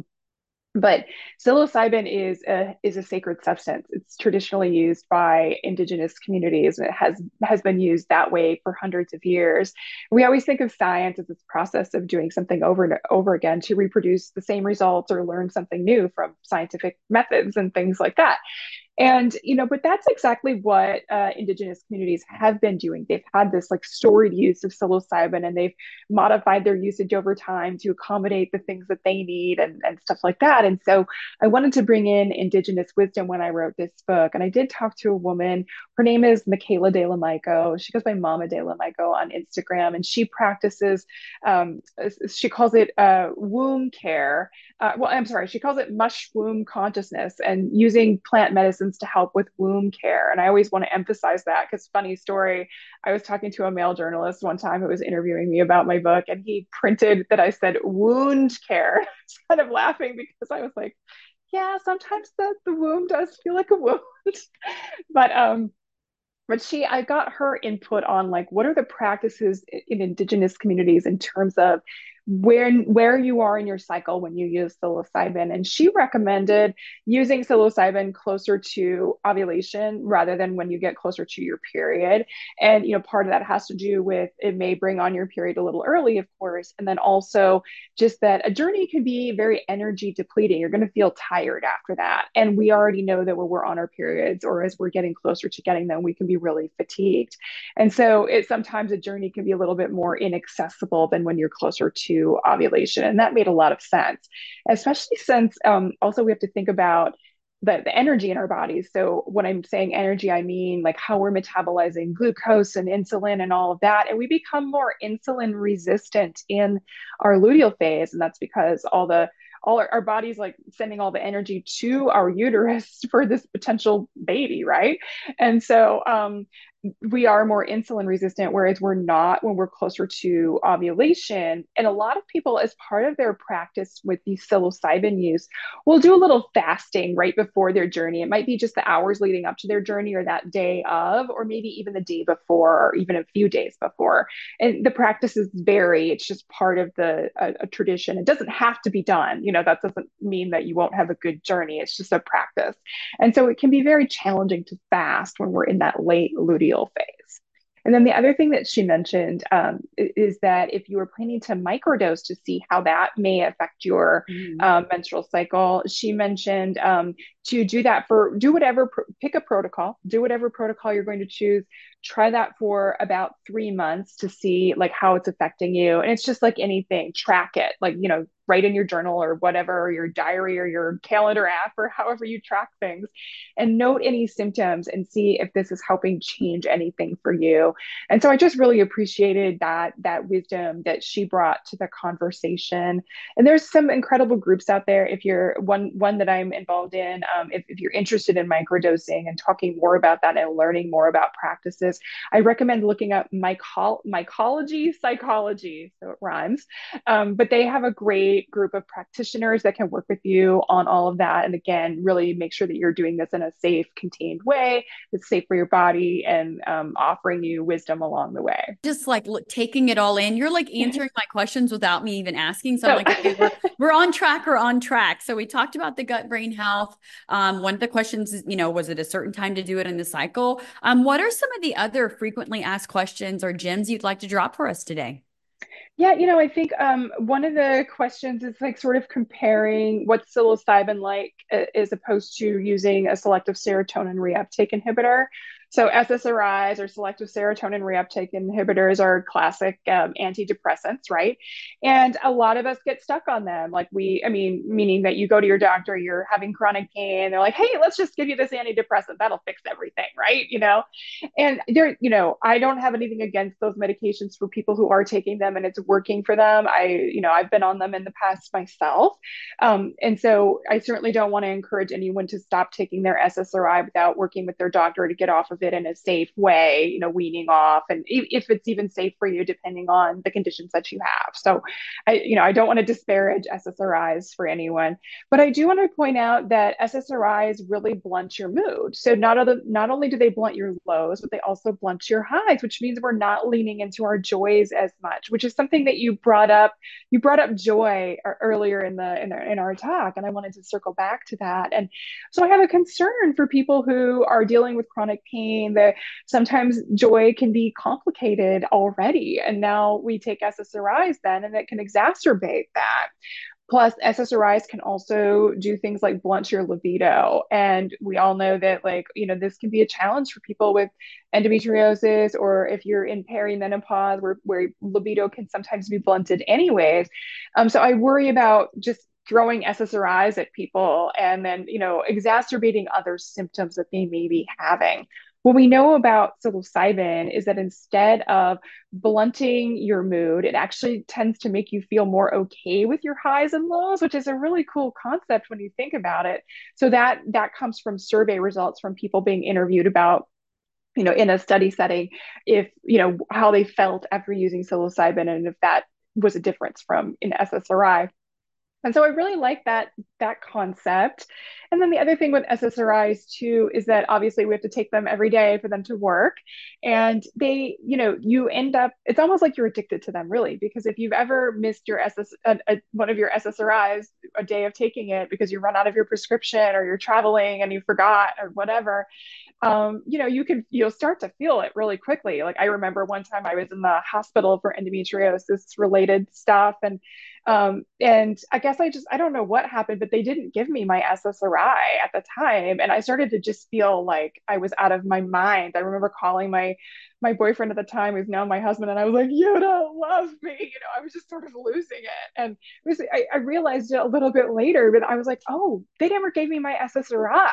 but psilocybin is a sacred substance. It's traditionally used by indigenous communities, and it has been used that way for hundreds of years. We always think of science as this process of doing something over and over again to reproduce the same results or learn something new from scientific methods and things like that. And, but that's exactly what Indigenous communities have been doing. They've had this like storied use of psilocybin, and they've modified their usage over time to accommodate the things that they need and stuff like that. And so I wanted to bring in Indigenous wisdom when I wrote this book. And I did talk to a woman. Her name is Michaela De La Mico. She goes by Mama De La Mico on Instagram, and she practices, um, she calls it womb care. Well, I'm sorry, she calls it mush womb consciousness and using plant medicines to help with womb care. And I always want to emphasize that because, funny story, I was talking to a male journalist one time who was interviewing me about my book, and he printed that I said wound care. I was kind of laughing because I was like, yeah, sometimes the womb does feel like a wound. but I got her input on like what are the practices in Indigenous communities in terms of where you are in your cycle when you use psilocybin. And she recommended using psilocybin closer to ovulation rather than when you get closer to your period. And part of that has to do with it may bring on your period a little early, of course, and then also just that a journey can be very energy depleting. You're going to feel tired after that. And we already know that when we're on our periods or as we're getting closer to getting them, we can be really fatigued. And so it sometimes a journey can be a little bit more inaccessible than when you're closer to ovulation. And that made a lot of sense, especially since also we have to think about the energy in our bodies. So when I'm saying energy, I mean like how we're metabolizing glucose and insulin and all of that. And we become more insulin resistant in our luteal phase. And that's because our bodies like sending all the energy to our uterus for this potential baby, right? And so we are more insulin resistant, whereas we're not when we're closer to ovulation. And a lot of people, as part of their practice with the psilocybin use, will do a little fasting right before their journey. It might be just the hours leading up to their journey or that day of, or maybe even the day before, or even a few days before. And the practices vary. It's just part of a tradition. It doesn't have to be done. That doesn't mean that you won't have a good journey. It's just a practice. And so it can be very challenging to fast when we're in that late luteal phase. And then the other thing that she mentioned is that if you were planning to microdose to see how that may affect your Mm. menstrual cycle, she mentioned to do that pick a protocol, do whatever protocol you're going to choose. Try that for about 3 months to see like how it's affecting you. And it's just like anything, track it, like, write in your journal or whatever, or your diary or your calendar app or however you track things, and note any symptoms and see if this is helping change anything for you. And so I just really appreciated that wisdom that she brought to the conversation. And there's some incredible groups out there. If you're one that I'm involved in, if you're interested in microdosing and talking more about that and learning more about practices, I recommend looking up mycology psychology, so it rhymes. But they have a great group of practitioners that can work with you on all of that. And again, really make sure that you're doing this in a safe, contained way that's safe for your body, and offering you wisdom along the way. Just like taking it all in. You're like answering my questions without me even asking. So I'm So, like, okay, we're on track or on track. So we talked about the gut brain health. One of the questions is, was it a certain time to do it in the cycle? What are some of the other frequently asked questions or gems you'd like to drop for us today? yeah, I think one of the questions is like sort of comparing what's psilocybin like as opposed to using a selective serotonin reuptake inhibitor. So SSRIs or selective serotonin reuptake inhibitors are classic antidepressants, right? And a lot of us get stuck on them. Meaning that you go to your doctor, you're having chronic pain, they're like, hey, let's just give you this antidepressant, that'll fix everything, right? And I don't have anything against those medications for people who are taking them and it's working for them. I've been on them in the past myself. And so I certainly don't want to encourage anyone to stop taking their SSRI without working with their doctor to get off of it in a safe way, weaning off, and if it's even safe for you, depending on the conditions that you have. So I don't want to disparage SSRIs for anyone, but I do want to point out that SSRIs really blunt your mood. So not only do they blunt your lows, but they also blunt your highs, which means we're not leaning into our joys as much, which is something that you brought up. You brought up joy earlier in our talk, and I wanted to circle back to that. And so I have a concern for people who are dealing with chronic pain that sometimes joy can be complicated already, and now we take SSRIs then, and it can exacerbate that. Plus, SSRIs can also do things like blunt your libido. And we all know that, like, this can be a challenge for people with endometriosis, or if you're in perimenopause where libido can sometimes be blunted anyways. So I worry about just throwing SSRIs at people and then, exacerbating other symptoms that they may be having. What we know about psilocybin is that instead of blunting your mood, it actually tends to make you feel more okay with your highs and lows, which is a really cool concept when you think about it. So that comes from survey results from people being interviewed about, in a study setting, if, how they felt after using psilocybin and if that was a difference from an SSRI. And so I really like that concept. And then the other thing with SSRIs too is that obviously we have to take them every day for them to work. And they, you end up, it's almost like you're addicted to them really, because if you've ever missed one of your SSRIs, a day of taking it because you run out of your prescription or you're traveling and you forgot or whatever, you'll start to feel it really quickly. Like I remember one time I was in the hospital for endometriosis related stuff, and I guess I don't know what happened, but they didn't give me my SSRI at the time, and I started to just feel like I was out of my mind. I remember calling my boyfriend at the time, who's now my husband, and I was like, "You don't love me," I was just sort of losing it, and I realized it a little bit later, but I was like, "Oh, they never gave me my SSRI."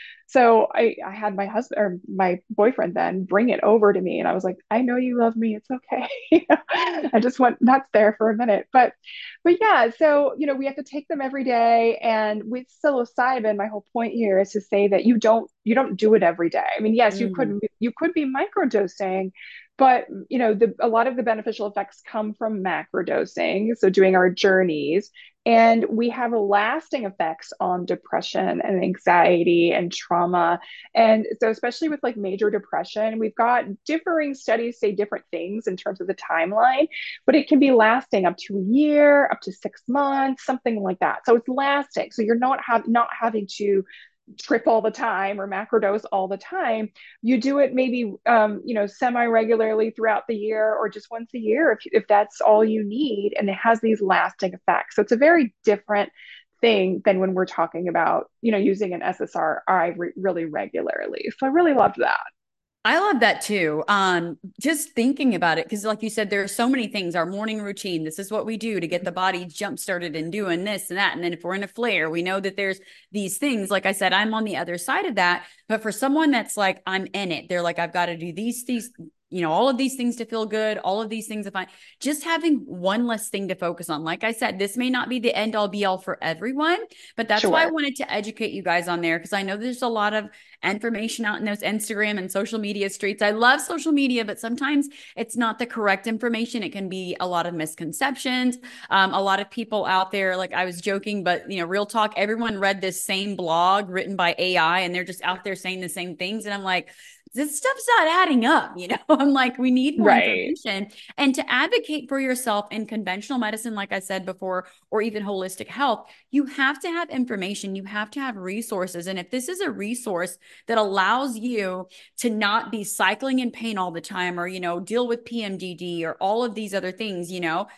So I had my husband or my boyfriend then bring it over to me, and I was like, "I know you love me. It's okay." I just went nuts there for a minute, but yeah, so we have to take them every day. And with psilocybin, my whole point here is to say that you don't do it every day. I mean, yes, Mm. you could be microdosing, but a lot of the beneficial effects come from macrodosing, so doing our journeys. And we have lasting effects on depression and anxiety and trauma. And so, especially with like major depression, we've got differing studies say different things in terms of the timeline, but it can be lasting up to a year, up to 6 months, something like that. So it's lasting. So you're not having to trip all the time or macrodose all the time. You do it maybe semi regularly throughout the year, or just once a year if that's all you need, and it has these lasting effects. So it's a very different thing than when we're talking about using an SSRI really regularly. So I really loved that. I love that too. Just thinking about it, because like you said, there are so many things. Our morning routine, this is what we do to get the body jump started and doing this and that. And then if we're in a flare, we know that there's these things. Like I said, I'm on the other side of that. But for someone that's like, I'm in it, they're like, I've got to do these, all of these things to feel good, all of these things to find, just having one less thing to focus on. Like I said, this may not be the end all be all for everyone, but that's why I Sure. wanted to educate you guys on there, because I know there's a lot of information out in those Instagram and social media streets. I love social media, but sometimes it's not the correct information. It can be a lot of misconceptions. A lot of people out there, like I was joking, but real talk, everyone read this same blog written by AI and they're just out there saying the same things. And I'm like, this stuff's not adding up. I'm like, we need more Right. information. And to advocate for yourself in conventional medicine, like I said before, or even holistic health, you have to have information, you have to have resources. And if this is a resource that allows you to not be cycling in pain all the time, or deal with PMDD or all of these other things,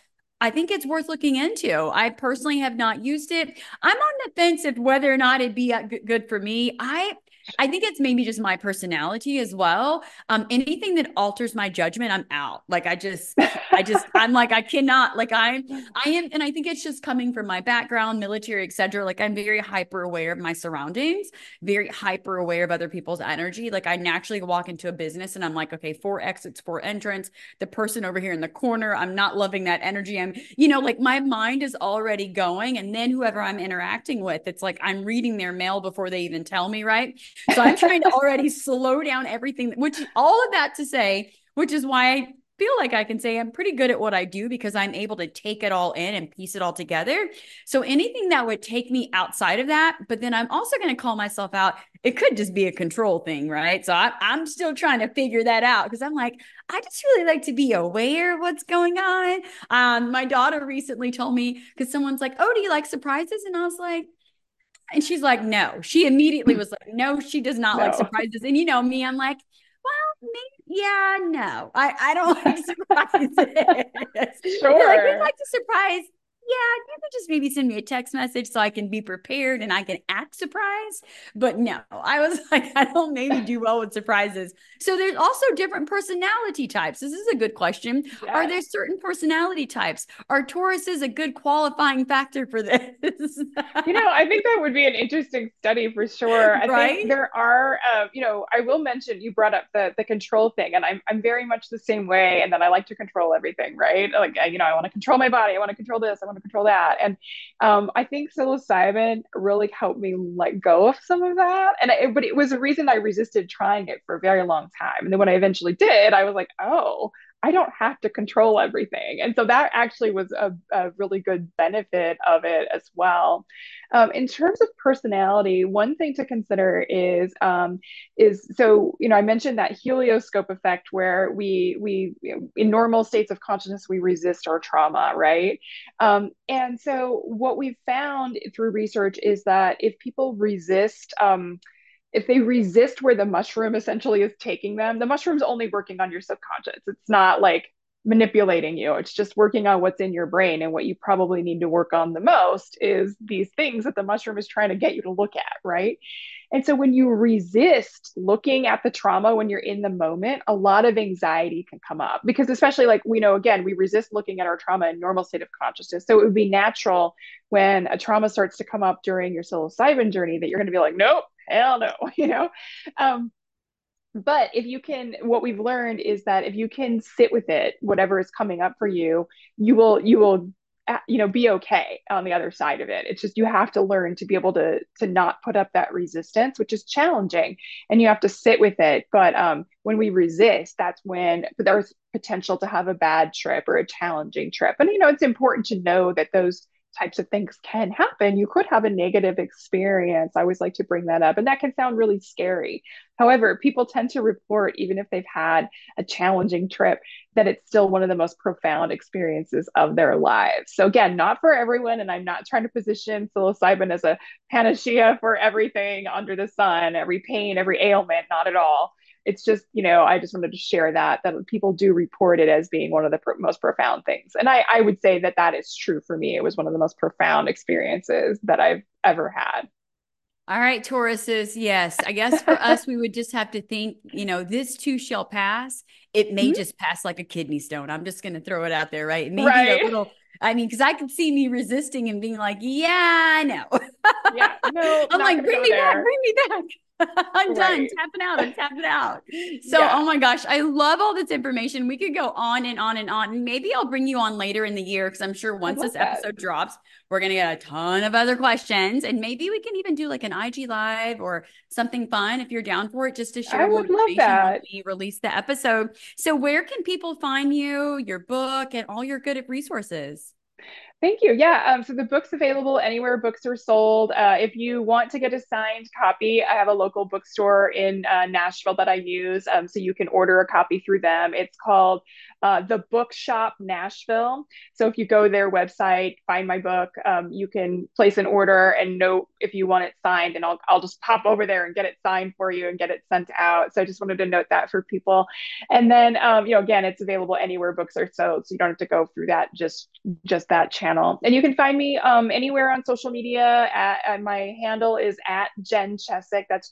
I think it's worth looking into. I personally have not used it. I'm on the fence of whether or not it'd be good for me. I think it's maybe just my personality as well. Anything that alters my judgment, I'm out. Like I'm like, I cannot, like I am. And I think it's just coming from my background, military, etc. Like I'm very hyper aware of my surroundings, very hyper aware of other people's energy. Like I naturally walk into a business and I'm like, okay, 4 exits, 4 entrants, the person over here in the corner, I'm not loving that energy. Like my mind is already going. And then whoever I'm interacting with, it's like I'm reading their mail before they even tell me, right? So I'm trying to already slow down everything, which all of that to say, which is why I feel like I can say I'm pretty good at what I do, because I'm able to take it all in and piece it all together. So anything that would take me outside of that, but then I'm also going to call myself out. It could just be a control thing, right? So I'm still trying to figure that out, because I'm like, I just really like to be aware of what's going on. My daughter recently told me, because someone's like, "Oh, do you like surprises?" And I was like, and she's like, no. She immediately was like, no, she does not like No. surprises. And me, I'm like, well, maybe, yeah, no, I don't like surprises. They're like, we'd Sure. like to surprise. yeah, you can just maybe send me a text message so I can be prepared and I can act surprised. But no, I was like, I don't maybe do well with surprises. So there's also different personality types. This is a good question. Are Yes. there certain personality types? Are Tauruses a good qualifying factor for this? I think that would be an interesting study for sure. I think Right? there are, I will mention you brought up the control thing, and I'm very much the same way, and that I like to control everything, right? Like, I want to control my body, I want to control this, I want to control that, and I think psilocybin really helped me let go of some of that, but it was a reason I resisted trying it for a very long time, and then when I eventually did, I was like, oh. I don't have to control everything. And so that actually was a really good benefit of it as well. In terms of personality, one thing to consider is so I mentioned that helioscope effect where we in normal states of consciousness we resist our trauma, right? And so what we've found through research is that if they resist where the mushroom essentially is taking them, the mushroom's only working on your subconscious. It's not like manipulating you. It's just working on what's in your brain. And what you probably need to work on the most is these things that the mushroom is trying to get you to look at, right? And so when you resist looking at the trauma when you're in the moment, a lot of anxiety can come up because, especially like we know, again, we resist looking at our trauma in normal state of consciousness. So it would be natural when a trauma starts to come up during your psilocybin journey that you're going to be like, nope, hell no, Um, but if you can, what we've learned is that if you can sit with it, whatever is coming up for you, you will be okay on the other side of it. It's just you have to learn to be able to not put up that resistance, which is challenging, and you have to sit with it. But when we resist, that's when there's potential to have a bad trip or a challenging trip. And it's important to know that those types of things can happen. You could have a negative experience. I always like to bring that up, and that can sound really scary. However, people tend to report, even if they've had a challenging trip, that it's still one of the most profound experiences of their lives. So, again, not for everyone. And I'm not trying to position psilocybin as a panacea for everything under the sun, every pain, every ailment, not at all. It's just, I just wanted to share that people do report it as being one of the most profound things. And I would say that is true for me. It was one of the most profound experiences that I've ever had. All right, Tauruses. Yes. I guess for us, we would just have to think, this too shall pass. It may just pass like a kidney stone. I'm just going to throw it out there, right? It may be a Right. little, I mean, because I could see me resisting and being like, yeah, no. Yeah. No, I'm not like, going to bring go me back, there. bring me back. I'm done Right. tapping out. I'm tapping out. So, Yeah. oh my gosh, I love all this information. We could go on and on and on. And maybe I'll bring you on later in the year because I'm sure I once love this that. episode drops, we're going to get a ton of other questions. And maybe we can even do like an IG live or something fun if you're down for it, just to I share more would love information when that. we release the episode. So, where can people find you, your book, and all your good resources? Thank you. Yeah. So the book's available anywhere books are sold. If you want to get a signed copy, I have a local bookstore in Nashville that I use. So you can order a copy through them. It's called The Bookshop Nashville. So if you go to their website, find my book, you can place an order and note if you want it signed, and I'll just pop over there and get it signed for you and get it sent out. So I just wanted to note that for people. And then, again, it's available anywhere books are sold, so you don't have to go through that just that channel. And you can find me anywhere on social media. My handle is at Jen Chesek. That's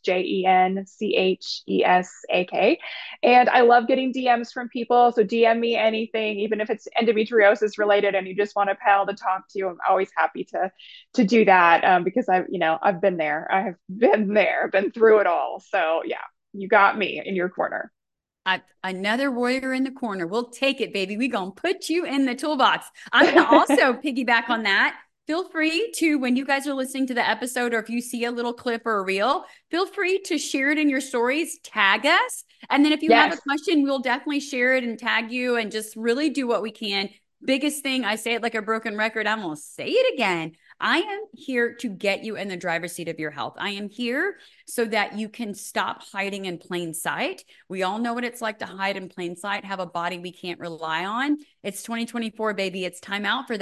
JenChesak. And I love getting DMs from people. So DM me anything, even if it's endometriosis related and you just want a pal to talk to. I'm always happy to do that because I've been there. I have been there, been through it all. So yeah, you got me in your corner. Another warrior in the corner. We'll take it, baby. We gonna put you in the toolbox. I'm gonna also piggyback on that. Feel free to, when you guys are listening to the episode, or if you see a little clip or a reel, feel free to share it in your stories, tag us. And then if you have a Yes. question, we'll definitely share it and tag you and just really do what we can. Biggest thing, I say it like a broken record. I'm gonna say it again. I am here to get you in the driver's seat of your health. I am here so that you can stop hiding in plain sight. We all know what it's like to hide in plain sight, have a body we can't rely on. It's 2024, baby. It's time out for that.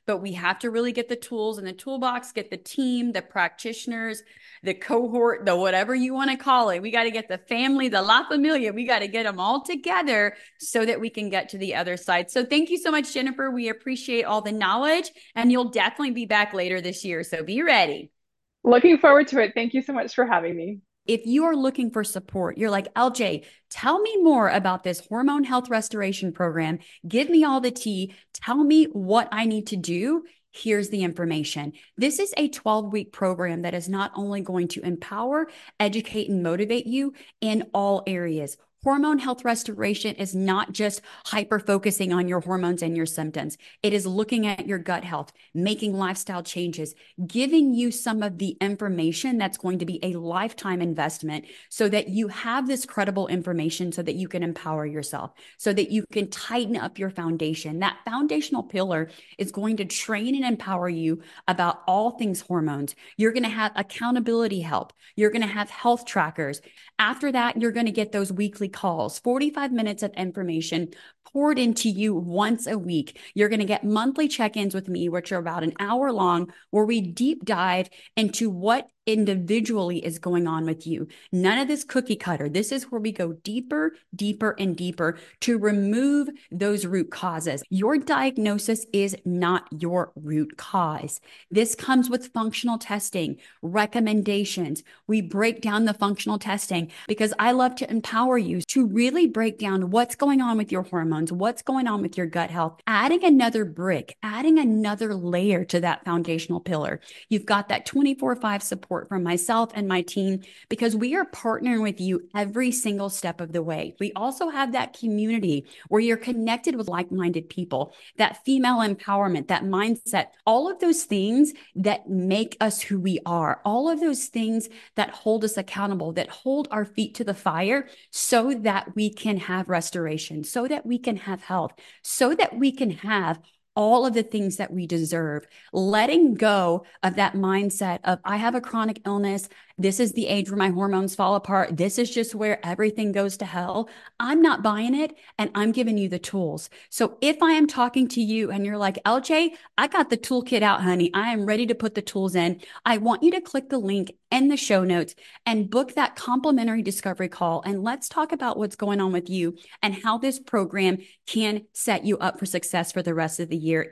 but we have to really get the tools in the toolbox, get the team, the practitioners, the cohort, the whatever you want to call it. We got to get the family, the La Familia. We got to get them all together so that we can get to the other side. So thank you so much, Jennifer. We appreciate all the knowledge, and you'll definitely be back later this year. So be ready. Looking forward to it. Thank you so much for having me. If you are looking for support, you're like, LJ, tell me more about this hormone health restoration program. Give me all the tea. Tell me what I need to do. Here's the information. This is a 12-week program that is not only going to empower, educate, and motivate you in all areas. Hormone health restoration is not just hyper focusing on your hormones and your symptoms. It is looking at your gut health, making lifestyle changes, giving you some of the information that's going to be a lifetime investment so that you have this credible information so that you can empower yourself, so that you can tighten up your foundation. That foundational pillar is going to train and empower you about all things hormones. You're going to have accountability help. You're going to have health trackers. After that, you're going to get those weekly calls, 45 minutes of information poured into you once a week. You're going to get monthly check-ins with me, which are about an hour long, where we deep dive into what individually is going on with you. None of this cookie cutter. This is where we go deeper, deeper, and deeper to remove those root causes. Your diagnosis is not your root cause. This comes with functional testing, recommendations. We break down the functional testing because I love to empower you to really break down what's going on with your hormones, what's going on with your gut health, adding another brick, adding another layer to that foundational pillar. You've got that 24/5 support from myself and my team because we are partnering with you every single step of the way. We also have that community where you're connected with like-minded people, that female empowerment, that mindset, all of those things that make us who we are, all of those things that hold us accountable, that hold our feet to the fire so that we can have restoration, so that we can have health, so that we can have all of the things that we deserve, letting go of that mindset of, I have a chronic illness. This is the age where my hormones fall apart. This is just where everything goes to hell. I'm not buying it, and I'm giving you the tools. So if I am talking to you and you're like, LJ, I got the toolkit out, honey. I am ready to put the tools in. I want you to click the link in the show notes and book that complimentary discovery call. And let's talk about what's going on with you and how this program can set you up for success for the rest of the year.